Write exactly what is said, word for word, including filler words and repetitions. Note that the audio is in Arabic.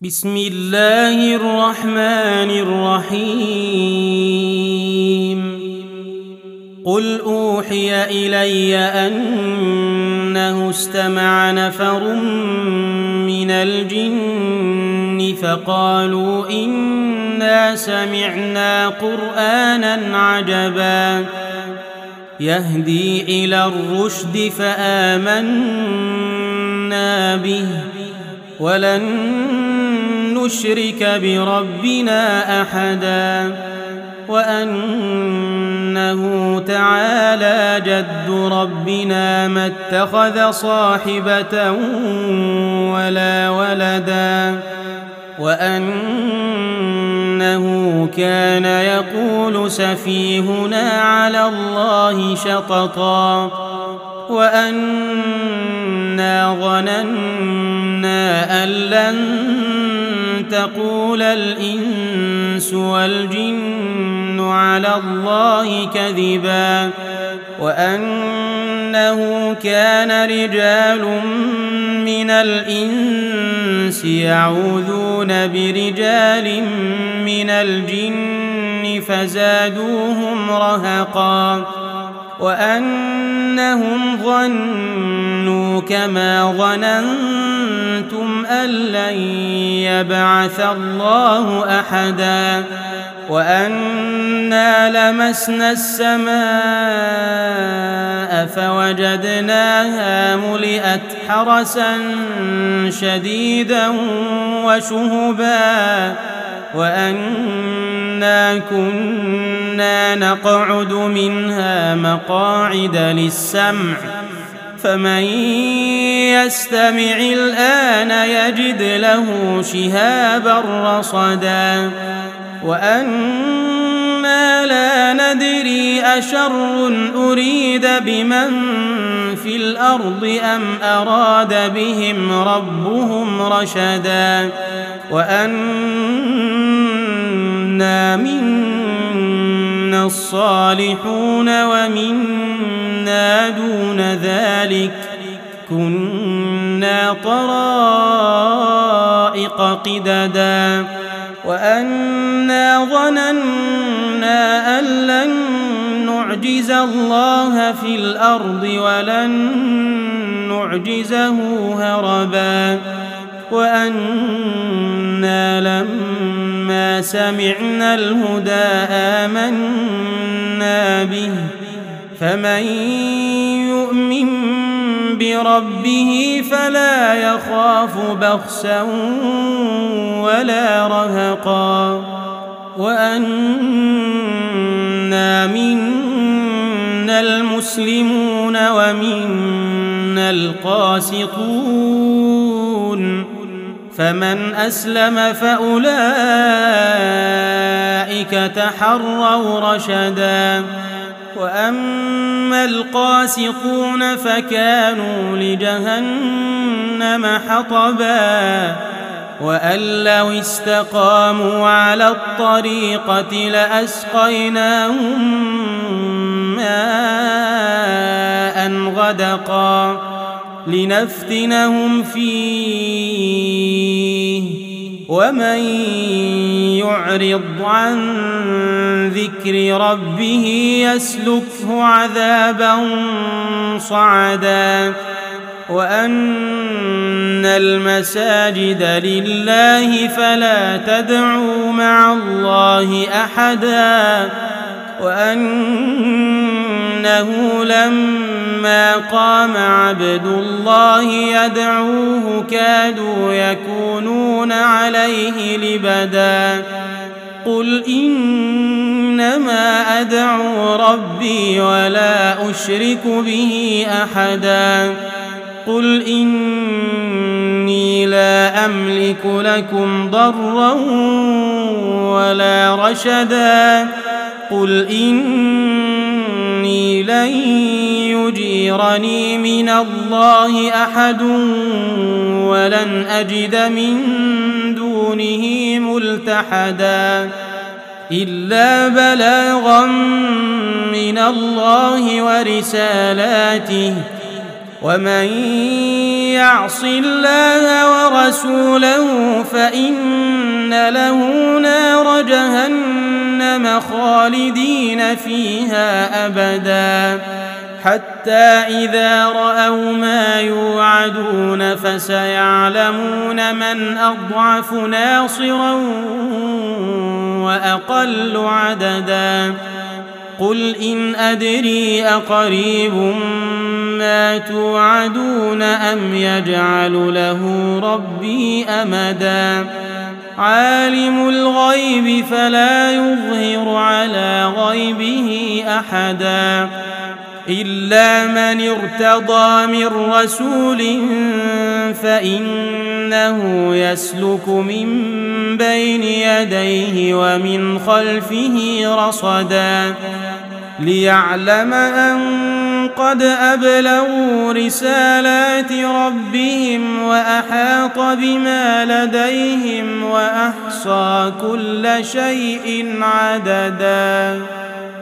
بسم الله الرحمن الرحيم قل أوحي إلي أنه استمع نفر من الجن فقالوا إنا سمعنا قرآنا عجبا يهدي إلى الرشد فآمنا به ولن نشرك بربنا أحدا وأنه تعالى جد ربنا ما اتخذ صاحبة ولا ولدا وأنه كان يقول سفيهنا على الله شططا وأنا ظننا أن لن تقول الإنس والجن على الله كذبا وأنه كان رجال من الإنس يعوذون برجال من الجن فزادوهم رهقا وأنهم ظنوا كما ظننتم أن لن يبعث الله أحدا وأنا لمسنا السماء فوجدناها ملئت حرسا شديدا وشهبا وأنا كنا نقعد منها مقاعد للسمع فمن يستمع الآن يجد له شهابا رصدا وأنا لا ندري أشر أريد بمن في الأرض أم أراد بهم ربهم رشدا وأنا منا الصالحون ومنا دون ذلك كنا طرائق قددا وأنا ظننا أن لن نعجز الله في الأرض ولن نعجزه هربا وأنا لما سمعنا الهدى آمنا به فمن يؤمن بربه فلا يخاف بخسا ولا رهقا وأنا منا المسلمون ومنا القاسطون فمن أسلم فأولئك تحروا رشدا وأما القاسطون فكانوا لجهنم حطبا وأن لو استقاموا على الطريقة لأسقيناهم ماء غدقا لنفتنهم فيه ومن يعرض عن ذكر ربه يسلكه عذابا صعدا وأن المساجد لله فلا تدعوا مع الله أحدا وأنه لما قام عبد الله يدعوه كادوا يكونون عليه لبدا قل إنما أدعو ربي ولا أشرك به أحدا قل إني لا أملك لكم ضرا ولا رشدا قل إني لن يجيرني من الله أحد ولن أجد من دونه ملتحدا إلا بلاغا من الله ورسالاته ومن يعص الله ورسوله فإن له نار جهنم خالدين فيها أبدا حتى إذا رأوا ما يوعدون فسيعلمون من أضعف ناصرا وأقل عددا قل إن أدري أقريب ما توعدون أم يجعل له ربي أمدا عالم الغيب فلا يظهر على غيبه أحدا إلا من ارتضى من رسول فإنه يسلك من بين يديه ومن خلفه رصدا ليعلم أن قد أبلغوا رسالات ربهم وأحاط بما لديهم وأحصى كل شيء عددا.